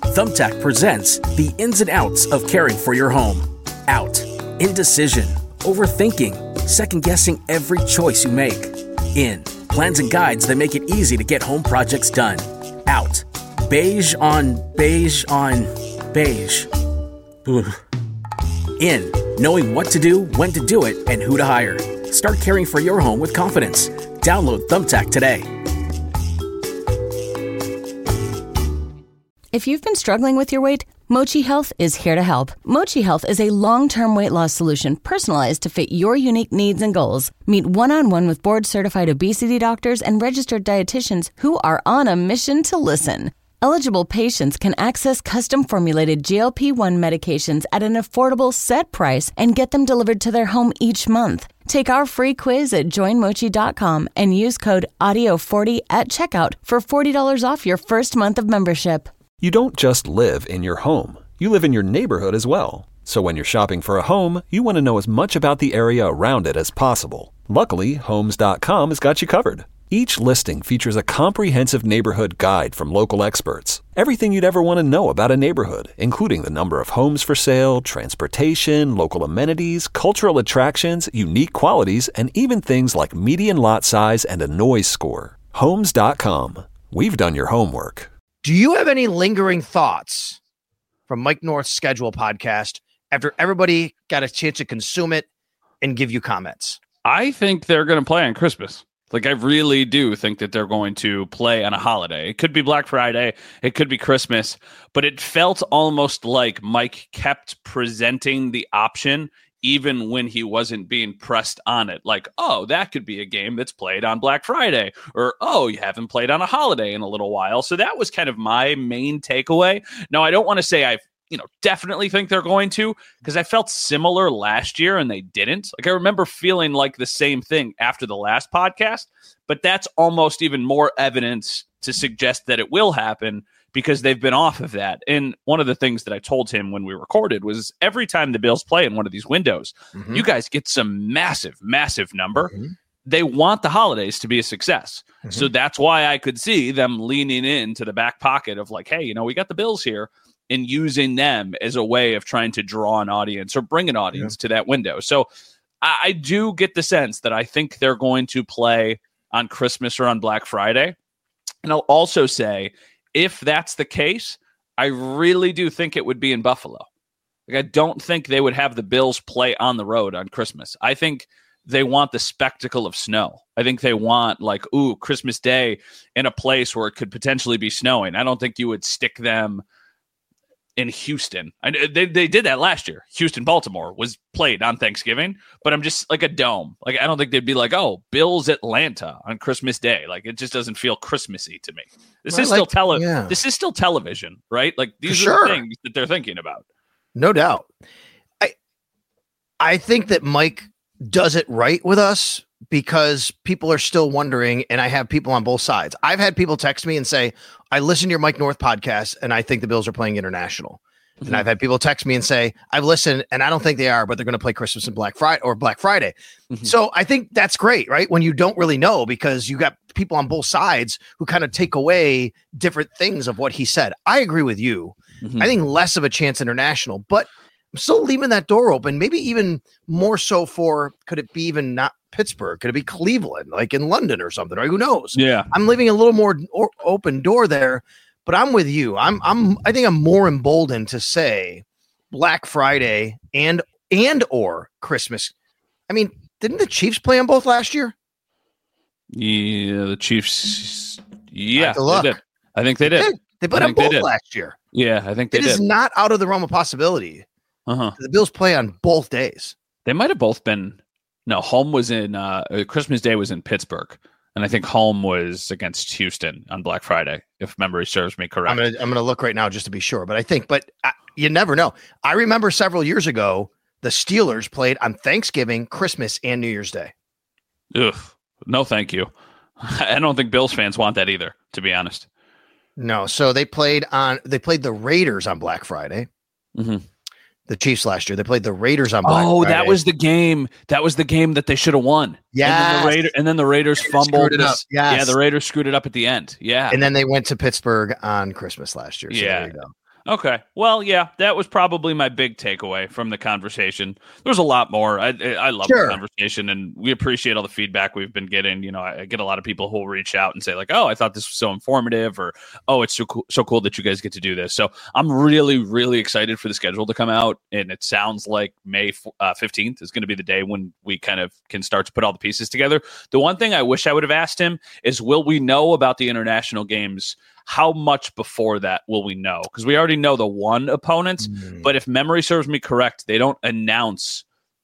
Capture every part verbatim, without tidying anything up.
Thumbtack presents the ins and outs of caring for your home. Out. Indecision. Overthinking. Second-guessing every choice you make. In. Plans and guides that make it easy to get home projects done. Out. Beige on beige on beige. Ugh. In. Knowing what to do, when to do it, and who to hire. Start caring for your home with confidence. Download Thumbtack today. If you've been struggling with your weight, Mochi Health is here to help. Mochi Health is a long-term weight loss solution personalized to fit your unique needs and goals. Meet one-on-one with board-certified obesity doctors and registered dietitians who are on a mission to listen. Eligible patients can access custom-formulated G L P one medications at an affordable set price and get them delivered to their home each month. Take our free quiz at join mochi dot com and use code audio forty at checkout for forty dollars off your first month of membership. You don't just live in your home. You live in your neighborhood as well. So when you're shopping for a home, you want to know as much about the area around it as possible. Luckily, homes dot com has got you covered. Each listing features a comprehensive neighborhood guide from local experts. Everything you'd ever want to know about a neighborhood, including the number of homes for sale, transportation, local amenities, cultural attractions, unique qualities, and even things like median lot size and a noise score. homes dot com. We've done your homework. Do you have any lingering thoughts from Mike North's Schedule podcast after everybody got a chance to consume it and give you comments? I think they're going to play on Christmas. Like, I really do think that they're going to play on a holiday. It could be Black Friday. It could be Christmas. But it felt almost like Mike kept presenting the option even when he wasn't being pressed on it. Like, oh, that could be a game that's played on Black Friday. Or, oh, you haven't played on a holiday in a little while. So that was kind of my main takeaway. Now, I don't want to say I've you know, definitely think they're going to, because I felt similar last year and they didn't. Like, I remember feeling like the same thing after the last podcast, but that's almost even more evidence to suggest that it will happen because they've been off of that. And one of the things that I told him when we recorded was every time the Bills play in one of these windows, mm-hmm. you guys get some massive, massive number. Mm-hmm. They want the holidays to be a success. Mm-hmm. So that's why I could see them leaning into the back pocket of like, hey, you know, we got the Bills here, and using them as a way of trying to draw an audience or bring an audience yeah. to that window. So I, I do get the sense that I think they're going to play on Christmas or on Black Friday. And I'll also say, if that's the case, I really do think it would be in Buffalo. Like, I don't think they would have the Bills play on the road on Christmas. I think they want the spectacle of snow. I think they want, like, ooh, Christmas Day in a place where it could potentially be snowing. I don't think you would stick them in Houston. I, they they did that last year. Houston, Baltimore was played on Thanksgiving, but I'm just like a dome. Like, I don't think they'd be like, oh, Bills Atlanta on Christmas Day. Like, it just doesn't feel Christmassy to me. This well, is like, still tele. Yeah. This is still television, right? Like, these For are sure. the things that they're thinking about. No doubt. I I think that Mike does it right with us because people are still wondering, and I have people on both sides. I've had people text me and say, I listen to your Mike North podcast, and I think the Bills are playing international. Mm-hmm. And I've had people text me and say, I've listened, and I don't think they are, but they're going to play Christmas and Black Friday or Black Friday. Mm-hmm. So I think that's great, right? When you don't really know, because you got people on both sides who kind of take away different things of what he said. I agree with you. Mm-hmm. I think less of a chance international, but I'm still leaving that door open, maybe even more so for, could it be even not Pittsburgh? Could it be Cleveland, like in London or something? Or who knows? Yeah. I'm leaving a little more or, open door there, but I'm with you. I'm, I'm, I think I'm more emboldened to say Black Friday and, and, or Christmas. I mean, didn't the Chiefs play on both last year? Yeah. The Chiefs. Yeah. I, look. They did. I think they did. They, did. they played on both last year. Yeah. I think they it did. It is not out of the realm of possibility. Uh-huh. The Bills play on both days. They might have both been. No, home was in uh, Christmas Day was in Pittsburgh, and I think home was against Houston on Black Friday, if memory serves me correct. I'm gonna I'm gonna look right now just to be sure, but I think, but I, you never know. I remember several years ago the Steelers played on Thanksgiving, Christmas, and New Year's Day. Ugh, no, thank you. I don't think Bills fans want that either, to be honest. No, so they played on they played the Raiders on Black Friday. Mm-hmm. The Chiefs last year. They played the Raiders on Black Oh, Friday. that was the game. That was the game that they should have won. Yeah. And then the, Raider, and then the Raiders Raiders fumbled. It up. Yes. Yeah, the Raiders screwed it up at the end. Yeah. And then they went to Pittsburgh on Christmas last year. So yeah. there you go. Okay. Well, yeah, that was probably my big takeaway from the conversation. There's a lot more. I I love sure. the conversation, and we appreciate all the feedback we've been getting. You know, I, I get a lot of people who will reach out and say like, "Oh, I thought this was so informative," or "Oh, it's so cool, so cool that you guys get to do this." So I'm really, really excited for the schedule to come out, and it sounds like May uh, fifteenth is going to be the day when we kind of can start to put all the pieces together. The one thing I wish I would have asked him is, will we know about the international games? How much before that will we know? Because we already know the one opponents, mm. but if memory serves me correct, they don't announce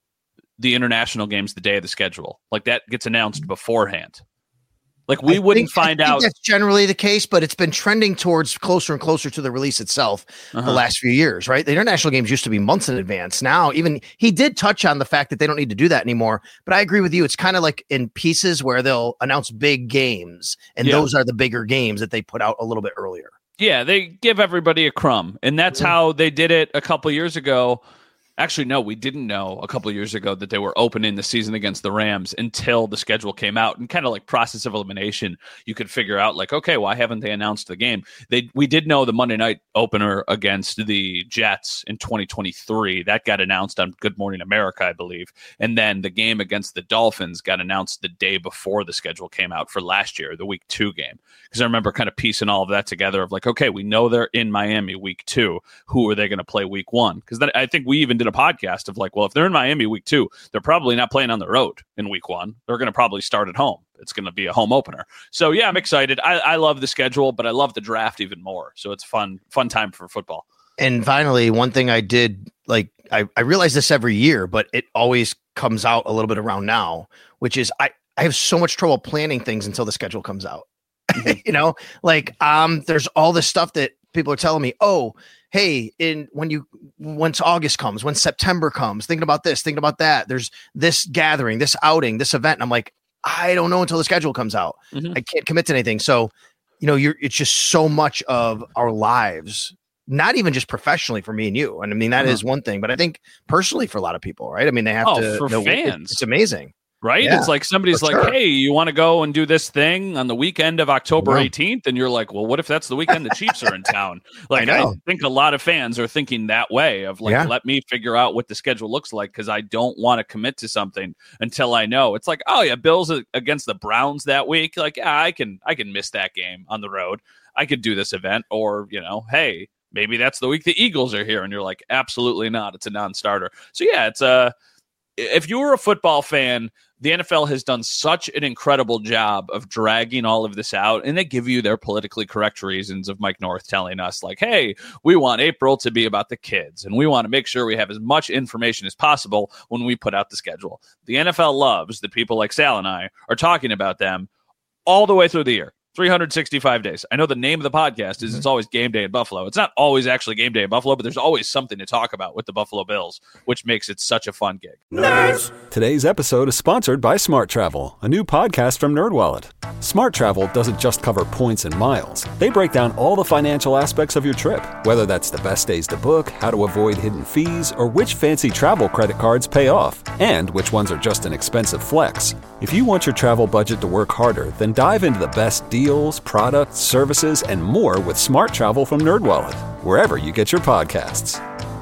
the international games the day of the schedule. Like that gets announced beforehand. Like we I wouldn't think, find I think out. That's generally the case, but it's been trending towards closer and closer to the release itself uh-huh. the last few years, right? The international games used to be months in advance. Now, even he did touch on the fact that they don't need to do that anymore. But I agree with you. It's kind of like in pieces where they'll announce big games, and yeah. those are the bigger games that they put out a little bit earlier. Yeah, they give everybody a crumb, and that's mm-hmm. how they did it a couple years ago. Actually, no, we didn't know a couple of years ago that they were opening the season against the Rams until the schedule came out, and kind of like process of elimination, you could figure out like, okay, why haven't they announced the game? They we did know the Monday night opener against the Jets in twenty twenty-three. That got announced on Good Morning America, I believe. And then the game against the Dolphins got announced the day before the schedule came out for last year, the week two game. Because I remember kind of piecing all of that together of like, okay, we know they're in Miami week two. Who are they going to play week one? Because then I think we even did a podcast of like, well, if they're in Miami week two, they're probably not playing on the road in week one. They're going to probably start at home. It's going to be a home opener. So yeah, I'm excited. I, I love the schedule, but I love the draft even more. So it's fun, fun time for football. And finally, one thing I did, like, I, I realize this every year, but it always comes out a little bit around now, which is I, I have so much trouble planning things until the schedule comes out. You know, like, um, there's all this stuff that people are telling me, oh, hey, in when you once August comes, when September comes, thinking about this, thinking about that, there's this gathering, this outing, this event. And I'm like, I don't know until the schedule comes out. Mm-hmm. I can't commit to anything. So, you know, you're it's just so much of our lives, not even just professionally for me and you. And I mean, that uh-huh. is one thing, but I think personally for a lot of people, right? I mean, they have oh, to for know, fans. It, it's amazing. Right? Yeah, it's like somebody's like, sure. hey, you want to go and do this thing on the weekend of October eighteenth? And you're like, well, what if that's the weekend the Chiefs are in town? Like, I, I think a lot of fans are thinking that way of like, yeah. let me figure out what the schedule looks like because I don't want to commit to something until I know. It's like, oh, yeah, Bills against the Browns that week. Like, yeah, I can I can miss that game on the road. I could do this event. Or, you know, hey, maybe that's the week the Eagles are here. And you're like, absolutely not. It's a non-starter. So, yeah, it's a if you were a football fan, the N F L has done such an incredible job of dragging all of this out, and they give you their politically correct reasons of Mike North telling us, like, hey, we want April to be about the kids, and we want to make sure we have as much information as possible when we put out the schedule. The N F L loves that people like Sal and I are talking about them all the way through the year. three hundred sixty-five days. I know the name of the podcast is It's Always Game Day in Buffalo. It's not always actually Game Day in Buffalo, but there's always something to talk about with the Buffalo Bills, which makes it such a fun gig. Nerds! Today's episode is sponsored by Smart Travel, a new podcast from NerdWallet. Smart Travel doesn't just cover points and miles. They break down all the financial aspects of your trip, whether that's the best days to book, how to avoid hidden fees, or which fancy travel credit cards pay off, and which ones are just an expensive flex. If you want your travel budget to work harder, then dive into the best deals, products, services, and more with Smart Travel from NerdWallet, wherever you get your podcasts.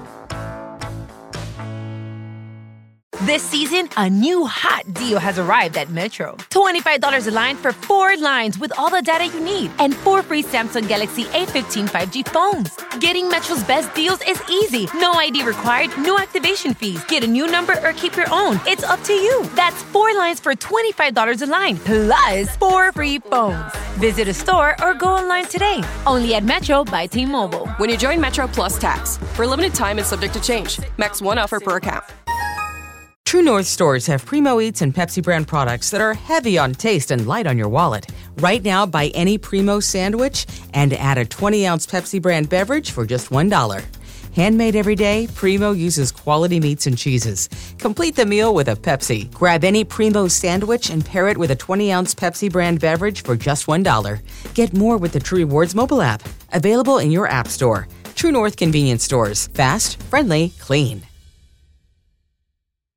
This season, a new hot deal has arrived at Metro. twenty-five dollars a line for four lines with all the data you need and four free Samsung Galaxy A fifteen five G phones. Getting Metro's best deals is easy. No I D required, no activation fees. Get a new number or keep your own. It's up to you. That's four lines for twenty-five dollars a line, plus four free phones. Visit a store or go online today. Only at Metro by T-Mobile. When you join Metro Plus Tax. For a limited time and subject to change. Max one offer per account. True North stores have Primo Eats and Pepsi brand products that are heavy on taste and light on your wallet. Right now, buy any Primo sandwich and add a twenty-ounce Pepsi brand beverage for just one dollar. Handmade every day, Primo uses quality meats and cheeses. Complete the meal with a Pepsi. Grab any Primo sandwich and pair it with a twenty-ounce Pepsi brand beverage for just one dollar. Get more with the True Rewards mobile app. Available in your app store. True North convenience stores. Fast, friendly, clean.